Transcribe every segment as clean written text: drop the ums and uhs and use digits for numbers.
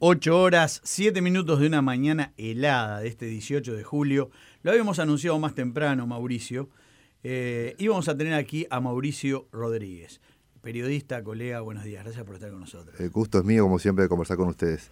8 horas, 7 minutos de una mañana helada de este 18 de julio. Lo habíamos anunciado más temprano, Mauricio. Íbamos a tener aquí a Mauricio Rodríguez, periodista, colega. Buenos días, gracias por estar con nosotros. El gusto es mío, como siempre, de conversar con ustedes.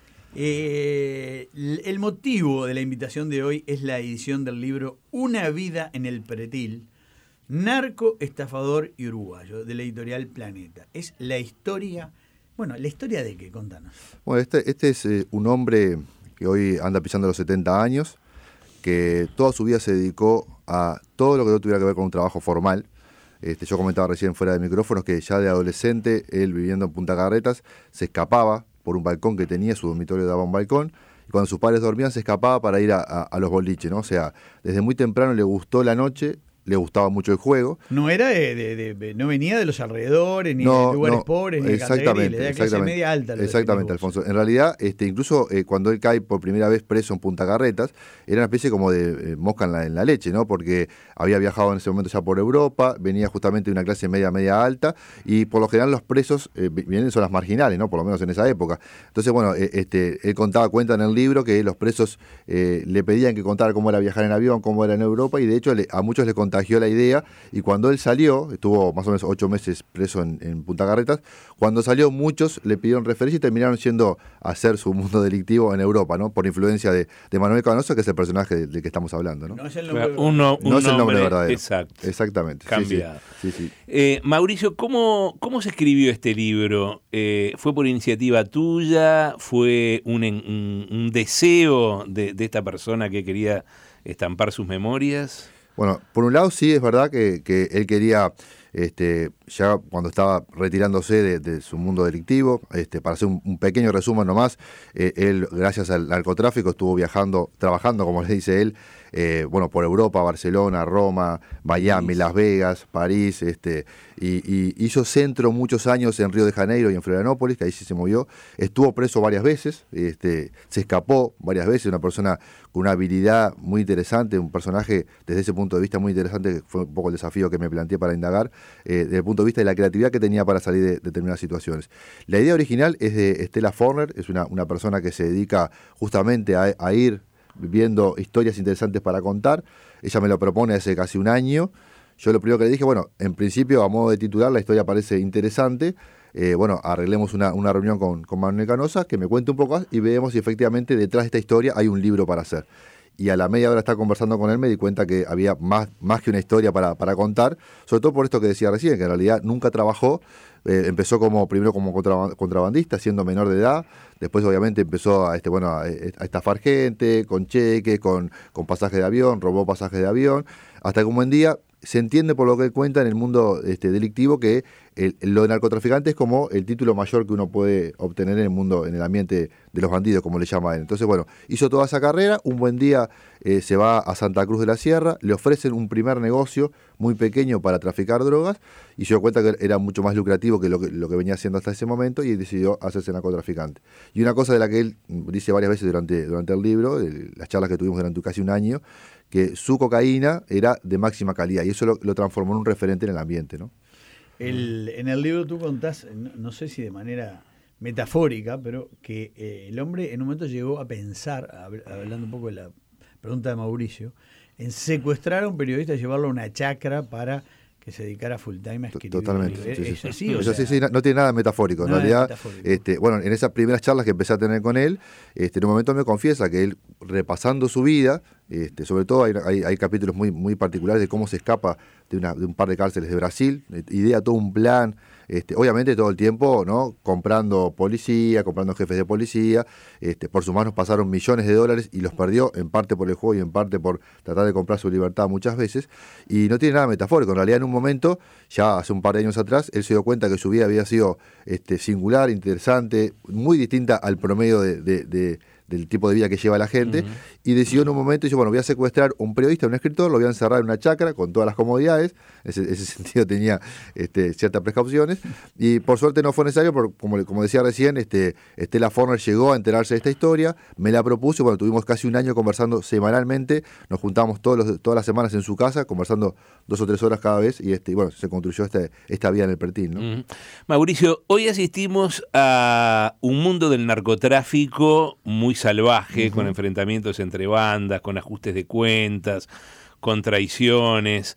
El motivo de la invitación de hoy es la edición del libro Una vida en el pretil, narco, estafador y uruguayo, de la editorial Planeta. Es la historia... Bueno, ¿la historia de qué? Contanos. Bueno, este es un hombre que hoy anda pisando los 70 años, que toda su vida se dedicó a todo lo que no tuviera que ver con un trabajo formal. Yo comentaba recién fuera de micrófonos que ya de adolescente, él viviendo en Punta Carretas, se escapaba por un balcón que tenía, su dormitorio daba un balcón, y cuando sus padres dormían se escapaba para ir a los boliches, ¿no? O sea, desde muy temprano le gustó la noche, le gustaba mucho el juego. No era no venía de los alrededores, ni de lugares pobres, ni de categoría, de clase media alta. Exactamente, Alfonso. En realidad, incluso cuando él cae por primera vez preso en Punta Carretas, era una especie como de mosca en la leche, ¿no? Porque había viajado en ese momento ya por Europa, venía justamente de una clase media alta, y por lo general los presos vienen son las marginales, ¿no? Por lo menos en esa época. Entonces, bueno, él cuenta en el libro que los presos le pedían que contara cómo era viajar en avión, cómo era en Europa, y de hecho a muchos les contagió la idea, y cuando él salió, estuvo más o menos 8 meses preso en Punta Carretas, cuando salió muchos le pidieron referencia y terminaron yendo a hacer su mundo delictivo en Europa, ¿no? Por influencia de Manuel Canosa, que es el personaje del que estamos hablando, ¿no? No es el nombre, no es el nombre verdadero. Exacto. Exactamente. Cambiado. Sí. Mauricio, ¿cómo se escribió este libro? ¿Fue por iniciativa tuya? ¿Fue un deseo de esta persona que quería estampar sus memorias? Bueno, por un lado sí es verdad que él quería, ya cuando estaba retirándose de su mundo delictivo, para hacer un pequeño resumen nomás, él gracias al narcotráfico estuvo trabajando, como le dice él, por Europa, Barcelona, Roma, Miami, Las Vegas, París, y hizo centro muchos años en Río de Janeiro y en Florianópolis, que ahí sí se movió. Estuvo preso varias veces, se escapó varias veces, una persona con una habilidad muy interesante, un personaje desde ese punto de vista muy interesante, que fue un poco el desafío que me planteé para indagar, desde el punto de vista de la creatividad que tenía para salir de determinadas situaciones. La idea original es de Stella Forner, es una persona que se dedica justamente a ir viendo historias interesantes para contar. Ella me lo propone hace casi un año. Yo lo primero que le dije, en principio, a modo de titular, la historia parece interesante. Arreglemos una reunión con Manuel Canosa, que me cuente un poco más y veamos si efectivamente detrás de esta historia hay un libro para hacer. Y a la media hora de estar conversando con él me di cuenta que había más que una historia para contar, sobre todo por esto que decía recién, que en realidad nunca trabajó. Empezó primero como contrabandista, siendo menor de edad. Después obviamente empezó a estafar gente, con cheques, con pasajes de avión, robó pasajes de avión, hasta que un buen día se entiende por lo que él cuenta en el mundo delictivo que lo de narcotraficante es como el título mayor que uno puede obtener en el mundo, en el ambiente de los bandidos, como le llama él. Entonces, hizo toda esa carrera, un buen día se va a Santa Cruz de la Sierra, le ofrecen un primer negocio muy pequeño para traficar drogas, y se dio cuenta que era mucho más lucrativo que lo que venía haciendo hasta ese momento, y decidió hacerse narcotraficante. Y una cosa de la que él dice varias veces durante el libro, las charlas que tuvimos durante casi un año, que su cocaína era de máxima calidad, y eso lo transformó en un referente en el ambiente, ¿no? En el libro tú contás, no sé si de manera metafórica, pero que el hombre en un momento llegó a pensar, hablando un poco de la pregunta de Mauricio, en secuestrar a un periodista y llevarlo a una chacra para que se dedicara full time a escribir. Totalmente. Sí, no tiene nada metafórico. En realidad, en esas primeras charlas que empecé a tener con él, en un momento me confiesa que él, repasando su vida, sobre todo hay capítulos muy particulares de cómo se escapa de un par de cárceles de Brasil, idea todo un plan, obviamente todo el tiempo, ¿no? Comprando policía, comprando jefes de policía, por sus manos pasaron millones de dólares y los perdió en parte por el juego y en parte por tratar de comprar su libertad muchas veces, y no tiene nada metafórico. En realidad, en un momento, ya hace un par de años atrás, él se dio cuenta que su vida había sido singular, interesante, muy distinta al promedio de del tipo de vida que lleva la gente, y decidió en un momento, dice, bueno, voy a secuestrar un periodista, un escritor, lo voy a encerrar en una chacra con todas las comodidades, ese sentido tenía ciertas precauciones, y por suerte no fue necesario, porque como decía recién, Estela Forner llegó a enterarse de esta historia, me la propuso, y bueno, tuvimos casi un año conversando semanalmente, nos juntábamos todas las semanas en su casa, conversando 2 o 3 horas cada vez, y bueno, se construyó esta vida en el Pertil, ¿no? Mauricio, hoy asistimos a un mundo del narcotráfico muy salvaje, con enfrentamientos entre bandas, con ajustes de cuentas, con traiciones.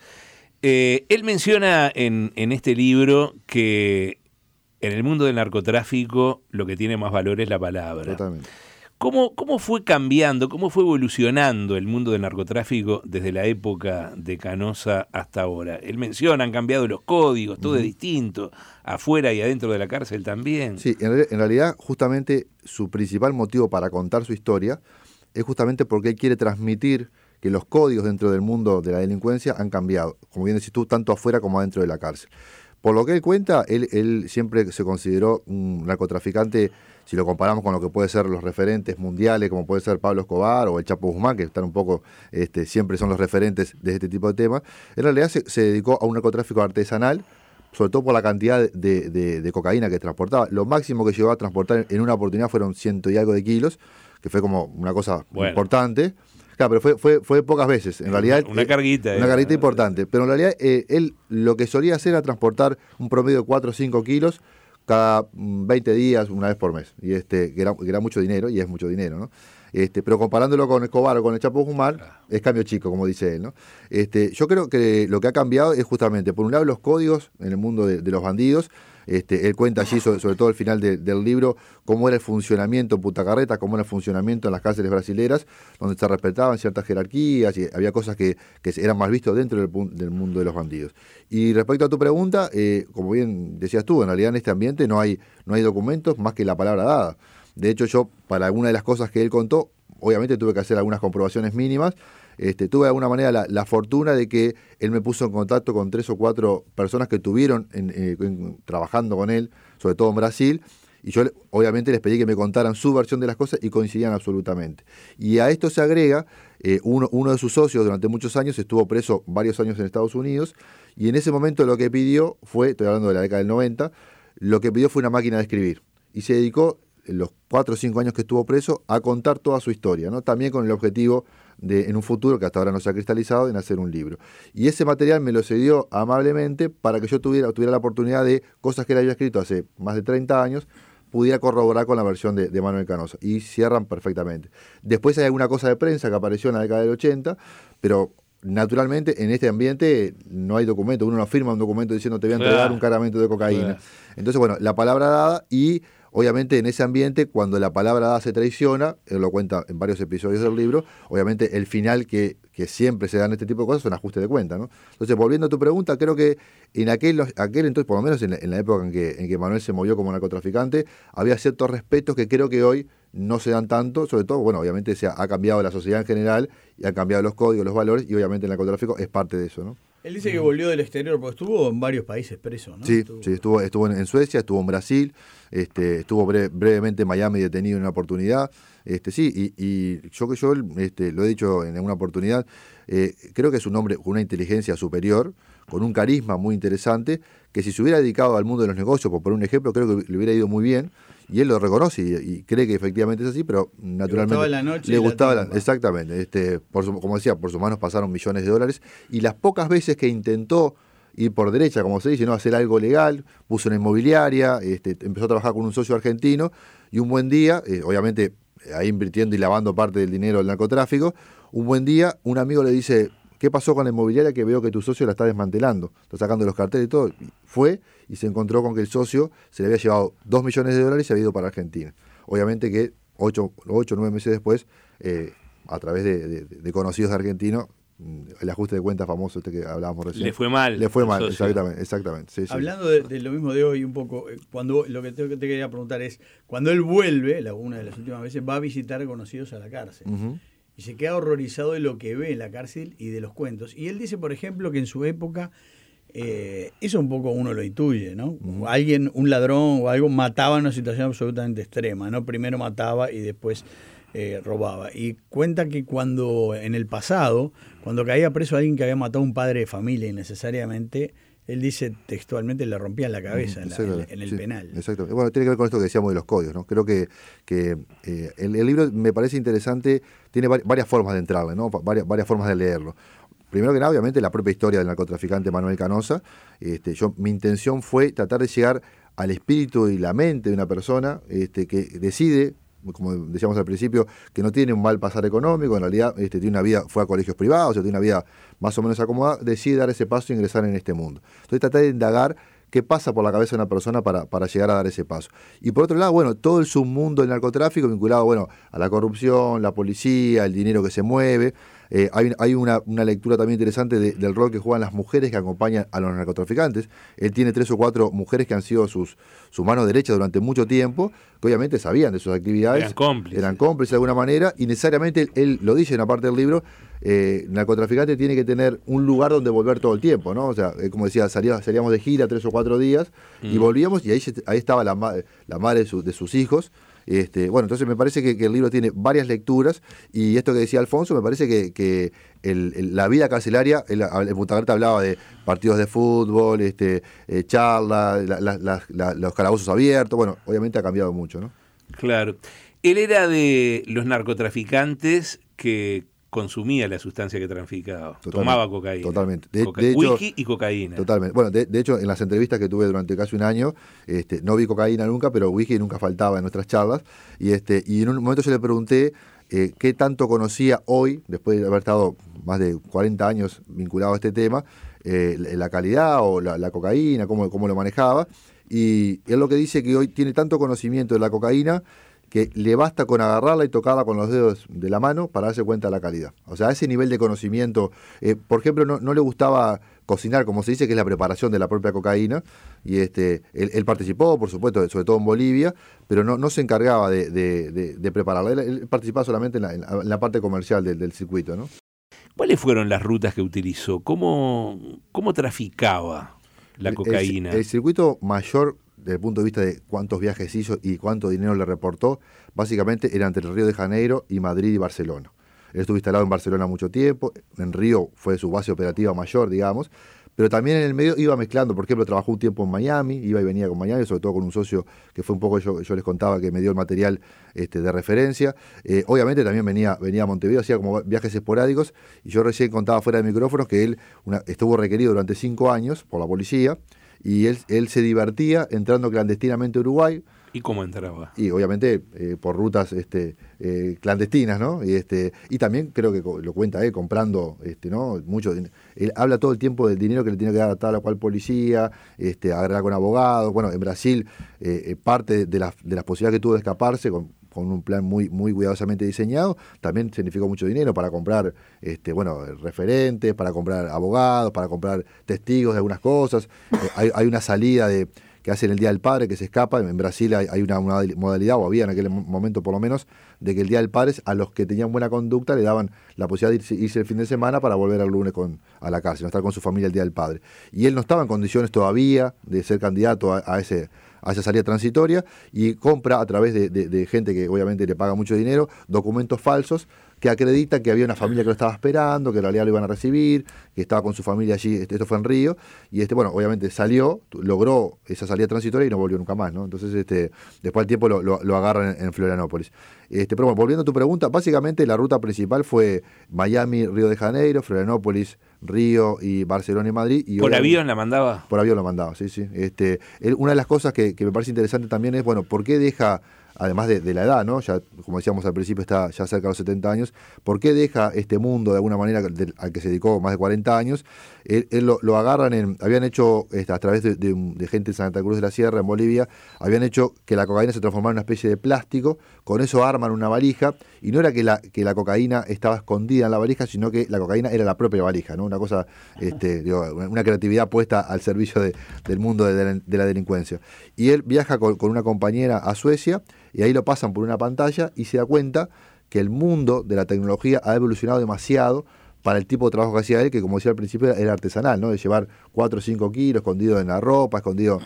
Él menciona en este libro que en el mundo del narcotráfico lo que tiene más valor es la palabra. Totalmente. ¿Cómo fue cambiando, cómo fue evolucionando el mundo del narcotráfico desde la época de Canosa hasta ahora? Él menciona, han cambiado los códigos, todo es distinto, afuera y adentro de la cárcel también. Sí, en realidad justamente su principal motivo para contar su historia es justamente porque él quiere transmitir que los códigos dentro del mundo de la delincuencia han cambiado, como bien decís tú, tanto afuera como adentro de la cárcel. Por lo que él cuenta, él siempre se consideró un narcotraficante, si lo comparamos con lo que puede ser los referentes mundiales, como puede ser Pablo Escobar o el Chapo Guzmán, que están un poco, siempre son los referentes de este tipo de temas. En realidad se dedicó a un narcotráfico artesanal, sobre todo por la cantidad de cocaína que transportaba. Lo máximo que llegó a transportar en una oportunidad fueron 100 y algo de kilos, que fue como una cosa importante. Claro, pero fue pocas veces. En realidad, una carguita. Una carguita importante. Pero en realidad, él lo que solía hacer era transportar un promedio de 4 o 5 kilos cada 20 días, una vez por mes. Y que era mucho dinero, y es mucho dinero, ¿no? Pero comparándolo con Escobar o con el Chapo Guzmán, es cambio chico, como dice él, ¿no? Yo creo que lo que ha cambiado es justamente, por un lado, los códigos en el mundo de los bandidos. Él cuenta allí, sobre todo al final del libro, cómo era el funcionamiento en Punta Carretas, cómo era el funcionamiento en las cárceles brasileras, donde se respetaban ciertas jerarquías y había cosas que eran mal vistas dentro del mundo de los bandidos. Y respecto a tu pregunta, como bien decías tú, en realidad en este ambiente no hay documentos más que la palabra dada. De hecho, yo, para alguna de las cosas que él contó, obviamente tuve que hacer algunas comprobaciones mínimas. Tuve de alguna manera la fortuna de que él me puso en contacto con 3 o 4 personas que estuvieron trabajando con él, sobre todo en Brasil, y yo obviamente les pedí que me contaran su versión de las cosas y coincidían absolutamente. Y a esto se agrega, uno de sus socios durante muchos años estuvo preso varios años en Estados Unidos, y en ese momento lo que pidió fue, estoy hablando de la década del 90, lo que pidió fue una máquina de escribir, y se dedicó en los 4 o 5 años que estuvo preso a contar toda su historia, ¿no? También con el objetivo de, en un futuro que hasta ahora no se ha cristalizado, en hacer un libro. Y ese material me lo cedió amablemente para que yo tuviera la oportunidad de cosas que él había escrito hace más de 30 años, pudiera corroborar con la versión de Manuel Canosa. Y cierran perfectamente. Después hay alguna cosa de prensa que apareció en la década del 80, pero naturalmente en este ambiente no hay documento. Uno no firma un documento diciendo te voy a entregar un cargamento de cocaína. Entonces, bueno, la palabra dada, y obviamente en ese ambiente, cuando la palabra dada se traiciona, él lo cuenta en varios episodios del libro, obviamente el final que siempre se dan este tipo de cosas son ajustes de cuenta, ¿no? Entonces, volviendo a tu pregunta, creo que en aquel entonces, por lo menos en la época en que Manuel se movió como narcotraficante, había ciertos respetos que creo que hoy no se dan tanto, sobre todo, bueno, obviamente ha cambiado la sociedad en general, y han cambiado los códigos, los valores, y obviamente el narcotráfico es parte de eso, ¿no? Él dice que volvió del exterior, porque estuvo en varios países preso, ¿no? Sí, estuvo en Suecia, estuvo en Brasil, estuvo brevemente en Miami detenido en una oportunidad. Y yo lo he dicho en una oportunidad, creo que es un hombre con una inteligencia superior, con un carisma muy interesante, que si se hubiera dedicado al mundo de los negocios, por poner un ejemplo, creo que le hubiera ido muy bien, y él lo reconoce y cree que efectivamente es así, pero naturalmente le gustaba exactamente. Como decía, por sus manos pasaron millones de dólares, y las pocas veces que intentó ir por derecha, como se dice, no hacer algo legal, puso una inmobiliaria, empezó a trabajar con un socio argentino, y un buen día, obviamente ahí invirtiendo y lavando parte del dinero del narcotráfico, un buen día un amigo le dice: ¿qué pasó con la inmobiliaria que veo que tu socio la está desmantelando? Está sacando los carteles y todo. Fue y se encontró con que el socio se le había llevado $2 millones y se había ido para Argentina. Obviamente que 8 o 9 meses después, a través de conocidos argentinos, el ajuste de cuentas famoso que hablábamos recién. Le fue mal. Le fue mal, exactamente. Sí, hablando de lo mismo de hoy un poco, cuando lo que te quería preguntar es, cuando él vuelve, una de las últimas veces, va a visitar conocidos a la cárcel. Uh-huh. Y se queda horrorizado de lo que ve en la cárcel y de los cuentos. Y él dice, por ejemplo, que en su época eso un poco uno lo intuye, ¿no? Alguien, un ladrón o algo, mataba en una situación absolutamente extrema, ¿no? Primero mataba y después robaba. Y cuenta que cuando, en el pasado, cuando caía preso alguien que había matado a un padre de familia innecesariamente, él dice textualmente, le rompían la cabeza en el penal. Exacto. Bueno, tiene que ver con esto que decíamos de los códigos, ¿no? Creo que el libro me parece interesante, tiene varias formas de entrarle, ¿no? Varias formas de leerlo. Primero que nada, obviamente, la propia historia del narcotraficante Manuel Canosa. Mi intención fue tratar de llegar al espíritu y la mente de una persona que decide, como decíamos al principio, que no tiene un mal pasar económico, en realidad tiene una vida, fue a colegios privados, tiene una vida más o menos acomodada, decide dar ese paso e ingresar en este mundo. Entonces tratar de indagar qué pasa por la cabeza de una persona para llegar a dar ese paso. Y por otro lado, bueno, todo el submundo del narcotráfico vinculado, bueno, a la corrupción, la policía, el dinero que se mueve. Hay una lectura también interesante del rol que juegan las mujeres que acompañan a los narcotraficantes. Él tiene 3 o 4 mujeres que han sido su mano derecha durante mucho tiempo, que obviamente sabían de sus actividades. Eran cómplices de alguna manera, y necesariamente él lo dice en una parte del libro, el narcotraficante tiene que tener un lugar donde volver todo el tiempo, ¿no? O sea, como decía, salíamos de gira 3 o 4 días y volvíamos, y ahí estaba la madre de sus hijos. Bueno, entonces me parece que el libro tiene varias lecturas, y esto que decía Alfonso, me parece que la vida carcelaria, el Punta hablaba de partidos de fútbol, charlas, los calabozos abiertos, bueno, obviamente ha cambiado mucho, ¿no? Claro. Él era de los narcotraficantes que consumía la sustancia que traficaba. Tomaba cocaína. Totalmente. De hecho, whisky y cocaína. Totalmente. Bueno, de hecho, en las entrevistas que tuve durante casi un año, no vi cocaína nunca, pero whisky nunca faltaba en nuestras charlas. Y en un momento yo le pregunté qué tanto conocía hoy, después de haber estado más de 40 años vinculado a este tema, la calidad o la cocaína, cómo lo manejaba. Y él lo que dice que hoy tiene tanto conocimiento de la cocaína que le basta con agarrarla y tocarla con los dedos de la mano para darse cuenta de la calidad. O sea, ese nivel de conocimiento, por ejemplo, no le gustaba cocinar, como se dice, que es la preparación de la propia cocaína, y él participó, por supuesto, sobre todo en Bolivia, pero no se encargaba de prepararla. Él participaba solamente en la parte comercial del circuito, ¿no? ¿Cuáles fueron las rutas que utilizó? ¿Cómo traficaba la cocaína? El circuito mayor, desde el punto de vista de cuántos viajes hizo y cuánto dinero le reportó, básicamente era entre Río de Janeiro y Madrid y Barcelona. Él estuvo instalado en Barcelona mucho tiempo, en Río fue su base operativa mayor, digamos, pero también en el medio iba mezclando. Por ejemplo, trabajó un tiempo en Miami, iba y venía con Miami, sobre todo con un socio que fue un poco, yo les contaba, que me dio el material de referencia. Obviamente también venía a Montevideo, hacía como viajes esporádicos, y yo recién contaba fuera de micrófonos que él estuvo requerido durante 5 años por la policía, y él se divertía entrando clandestinamente a Uruguay. ¿Y cómo entraba? Y obviamente por rutas clandestinas, ¿no? Y también creo que lo cuenta él, comprando ¿no? mucho. Él habla todo el tiempo del dinero que le tiene que dar a tal o cual policía, agarrar con abogados. Bueno, en Brasil parte de las posibilidades que tuvo de escaparse con un plan muy, muy cuidadosamente diseñado, también significó mucho dinero para comprar referentes, para comprar abogados, para comprar testigos de algunas cosas. Hay una salida que hacen el Día del Padre, que se escapa. En Brasil hay una modalidad, o había en aquel momento por lo menos, de que el Día del Padre a los que tenían buena conducta le daban la posibilidad de irse el fin de semana para volver el lunes a la cárcel, no estar con su familia el Día del Padre. Y él no estaba en condiciones todavía de ser candidato a esa salida transitoria, y compra a través de gente que obviamente le paga mucho dinero, documentos falsos que acreditan que había una familia que lo estaba esperando, que en realidad lo iban a recibir, que estaba con su familia allí. Esto fue en Río, y obviamente salió, logró esa salida transitoria y no volvió nunca más, ¿no? Entonces después al tiempo lo agarran en Florianópolis. Pero bueno, volviendo a tu pregunta, básicamente la ruta principal fue Miami, Río de Janeiro, Florianópolis, Río y Barcelona y Madrid. Y ¿Por avión la mandaba? Por avión la mandaba, sí. Una de las cosas que me parece interesante también es, bueno, ¿por qué deja, además de la edad, ¿no? Ya, como decíamos al principio, está ya cerca de los 70 años, ¿por qué deja este mundo de alguna manera al que se dedicó más de 40 años? Él lo agarran habían hecho, a través de gente de Santa Cruz de la Sierra, en Bolivia, habían hecho que la cocaína se transformara en una especie de plástico, con eso arman una valija, y no era que la cocaína estaba escondida en la valija, sino que la cocaína era la propia valija, ¿no? Una cosa, una creatividad puesta al servicio del mundo de la delincuencia. Y él viaja con una compañera a Suecia, y ahí lo pasan por una pantalla y se da cuenta que el mundo de la tecnología ha evolucionado demasiado para el tipo de trabajo que hacía él, que como decía al principio era artesanal, ¿no? De llevar 4 o 5 kilos escondido en la ropa, escondido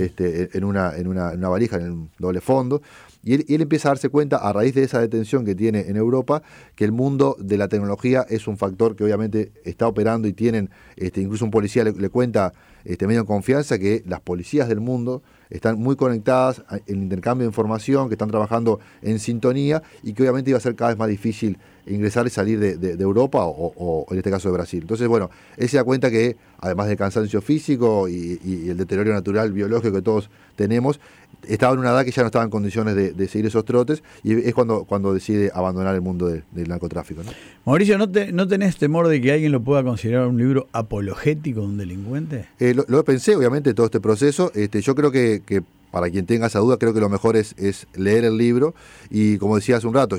en una valija, en un doble fondo. Y él empieza a darse cuenta, a raíz de esa detención que tiene en Europa, que el mundo de la tecnología es un factor que obviamente está operando y tienen, incluso un policía le cuenta medio en confianza que las policías del mundo están muy conectadas en intercambio de información, que están trabajando en sintonía y que obviamente iba a ser cada vez más difícil ingresar y salir de Europa o en este caso de Brasil. Entonces, bueno, él se da cuenta que además del cansancio físico y el deterioro natural biológico que todos tenemos, estaba en una edad que ya no estaba en condiciones de seguir esos trotes y es cuando decide abandonar el mundo del narcotráfico, ¿no? Mauricio, ¿no tenés temor de que alguien lo pueda considerar un libro apologético de un delincuente? Lo pensé, obviamente, todo este proceso. Yo creo que para quien tenga esa duda, creo que lo mejor es leer el libro y, como decía hace un rato,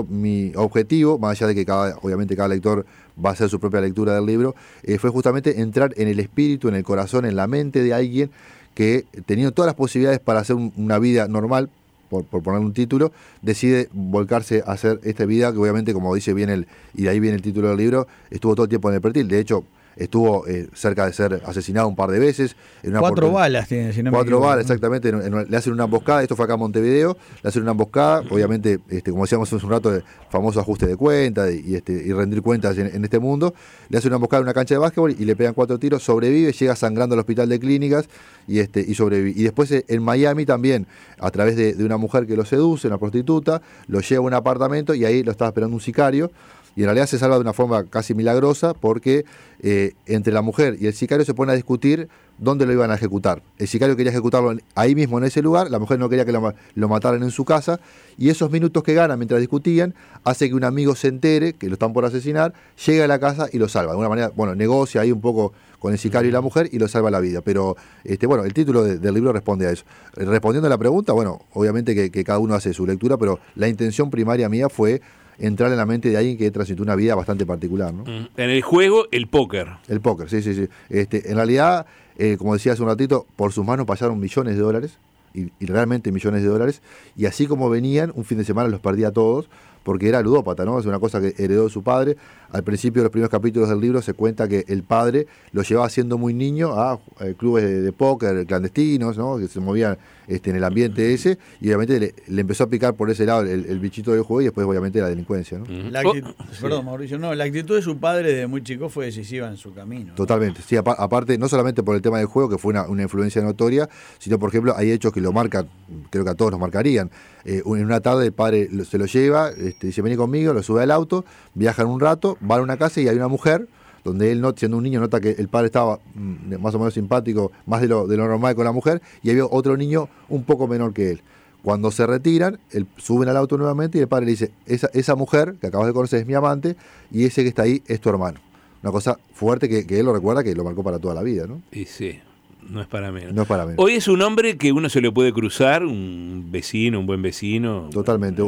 mi objetivo, más allá de que obviamente cada lector va a hacer su propia lectura del libro, fue justamente entrar en el espíritu, en el corazón, en la mente de alguien que, teniendo todas las posibilidades para hacer una vida normal, por ponerle un título, decide volcarse a hacer esta vida que obviamente, como dice bien y de ahí viene el título del libro, estuvo todo el tiempo en el perfil. De hecho, estuvo cerca de ser asesinado un par de veces. 4 balas tiene, si no me 4 equivoco, balas, ¿no? exactamente. Le hacen una emboscada, esto fue acá en Montevideo, le hacen una emboscada, obviamente, como decíamos hace un rato, el famoso ajuste de cuentas y rendir cuentas en este mundo. Le hacen una emboscada en una cancha de básquetbol y le pegan 4 tiros, sobrevive, llega sangrando al hospital de clínicas y sobrevive. Y después en Miami también, a través de una mujer que lo seduce, una prostituta, lo lleva a un apartamento y ahí lo estaba esperando un sicario. Y en realidad se salva de una forma casi milagrosa porque entre la mujer y el sicario se ponen a discutir dónde lo iban a ejecutar. El sicario quería ejecutarlo ahí mismo en ese lugar, la mujer no quería que lo mataran en su casa, y esos minutos que ganan mientras discutían hace que un amigo se entere que lo están por asesinar, llega a la casa y lo salva. De alguna manera, bueno, negocia ahí un poco con el sicario y la mujer y lo salva la vida. Pero bueno, el título del libro responde a eso. Respondiendo a la pregunta, bueno, obviamente que cada uno hace su lectura, pero la intención primaria mía fue entrar en la mente de alguien que transitó una vida bastante particular, ¿no? En el juego, el póker. El póker, sí. En realidad, como decía hace un ratito, por sus manos pasaron millones de dólares, y realmente millones de dólares, y así como venían, un fin de semana los perdía todos, porque era ludópata, ¿no? Es una cosa que heredó de su padre. Al principio de los primeros capítulos del libro se cuenta que el padre lo llevaba siendo muy niño a clubes de póker clandestinos, ¿no? Que se movían en el ambiente ese, y obviamente le empezó a picar por ese lado el bichito del juego y después obviamente la delincuencia, ¿no? Perdón, Mauricio, la actitud de su padre desde muy chico fue decisiva en su camino, ¿no? Totalmente, sí, aparte, no solamente por el tema del juego, que fue una influencia notoria, sino, por ejemplo, hay hechos que lo marcan, creo que a todos nos marcarían. En una tarde el padre se lo lleva, dice, vení conmigo, lo sube al auto, viajan un rato, van a una casa y hay una mujer, donde él, siendo un niño, nota que el padre estaba más o menos simpático, más de lo normal con la mujer, y había otro niño un poco menor que él. Cuando se retiran, suben al auto nuevamente y el padre le dice, esa mujer que acabas de conocer es mi amante y ese que está ahí es tu hermano. Una cosa fuerte que él lo recuerda, que lo marcó para toda la vida, ¿no? Y sí, no es para menos. No es para menos. Hoy es un hombre que uno se le puede cruzar, un vecino, un buen vecino. Totalmente.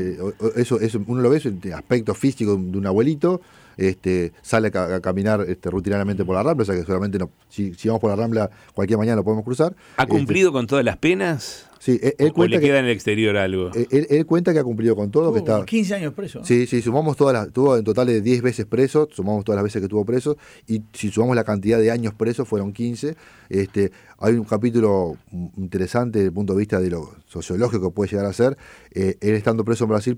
Eso uno lo ve, es el aspecto físico de un abuelito. Sale a caminar rutinariamente por la Rambla, o sea que solamente si vamos por la Rambla cualquier mañana lo podemos cruzar. ¿Ha cumplido con todas las penas? Sí, él ¿O cuenta le queda en el exterior algo? Él cuenta que ha cumplido con todo. Que está 15 años preso, ¿no? Sí, sumamos tuvo en total de 10 veces preso, sumamos todas las veces que estuvo preso, y si sumamos la cantidad de años preso, fueron 15. Hay un capítulo interesante desde el punto de vista de lo sociológico que puede llegar a ser. Él estando preso en Brasil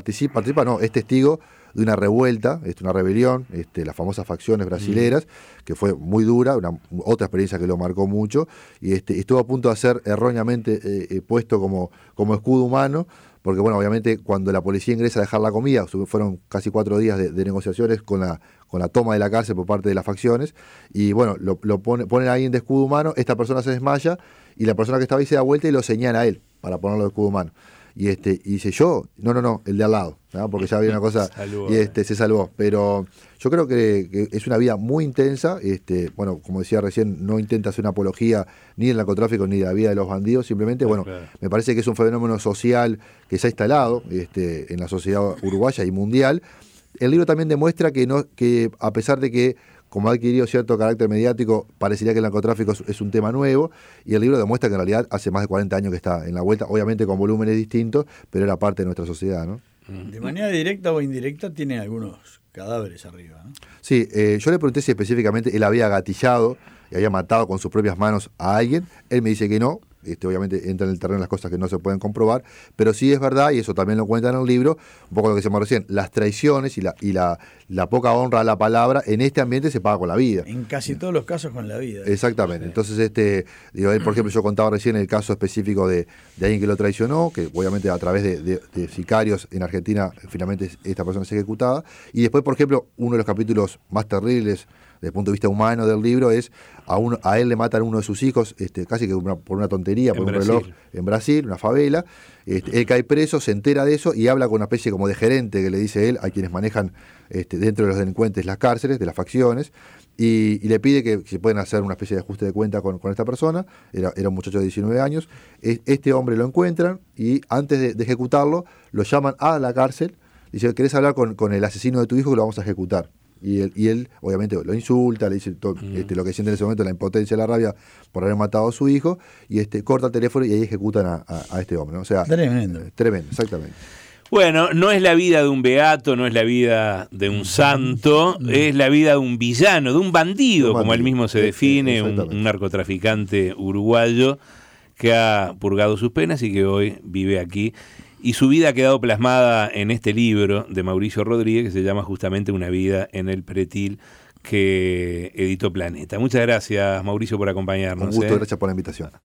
es testigo de una revuelta, una rebelión, las famosas facciones brasileras, que fue muy dura, otra experiencia que lo marcó mucho, y estuvo a punto de ser erróneamente puesto como escudo humano, porque bueno, obviamente cuando la policía ingresa a dejar la comida, fueron casi 4 días de negociaciones con la toma de la cárcel por parte de las facciones, y bueno, lo ponen ahí de escudo humano, esta persona se desmaya, y la persona que estaba ahí se da vuelta y lo señala a él, para ponerlo de escudo humano. Y dice, no, el de al lado, ¿no? Porque ya había una cosa, y se salvó. Pero yo creo que es una vida muy intensa. Bueno, como decía recién, no intenta hacer una apología ni del narcotráfico ni de la vida de los bandidos, simplemente, claro. Me parece que es un fenómeno social que se ha instalado en la sociedad uruguaya y mundial. El libro también demuestra que a pesar de que, como ha adquirido cierto carácter mediático, parecería que el narcotráfico es un tema nuevo, y el libro demuestra que en realidad hace más de 40 años que está en la vuelta, obviamente con volúmenes distintos, pero era parte de nuestra sociedad, ¿no? De manera directa o indirecta tiene algunos cadáveres arriba, ¿no? Sí, yo le pregunté si específicamente él había gatillado y había matado con sus propias manos a alguien. Él me dice que no. Obviamente entra en el terreno las cosas que no se pueden comprobar, pero sí es verdad, y eso también lo cuenta en el libro, un poco lo que decíamos recién, las traiciones y la poca honra a la palabra en este ambiente se paga con la vida. En casi todos los casos con la vida. Exactamente. Entonces, él, por ejemplo, yo contaba recién el caso específico de alguien que lo traicionó, que obviamente a través de sicarios en Argentina, finalmente esta persona es ejecutada. Y después, por ejemplo, uno de los capítulos más terribles desde el punto de vista humano del libro es a él le matan a uno de sus hijos, casi que por una tontería, por un reloj en Brasil, una favela. Él cae preso, se entera de eso y habla con una especie como de gerente que le dice él a quienes manejan dentro de los delincuentes las cárceles, de las facciones, y le pide que se pueden hacer una especie de ajuste de cuenta con esta persona. Era un muchacho de 19 años. Este hombre lo encuentran y antes de ejecutarlo lo llaman a la cárcel. Dice, ¿querés hablar con el asesino de tu hijo que lo vamos a ejecutar? Y él obviamente lo insulta, le dice todo, lo que siente en ese momento, la impotencia, la rabia por haber matado a su hijo, y corta el teléfono y ahí ejecutan a este hombre, ¿no? O sea, tremendo, exactamente. Bueno, no es la vida de un beato, no es la vida de un santo, es la vida de un villano, de un bandido, como él mismo se define, un narcotraficante uruguayo que ha purgado sus penas y que hoy vive aquí. Y su vida ha quedado plasmada en este libro de Mauricio Rodríguez, que se llama justamente Una vida en el pretil, que editó Planeta. Muchas gracias, Mauricio, por acompañarnos. Un gusto, gracias por la invitación.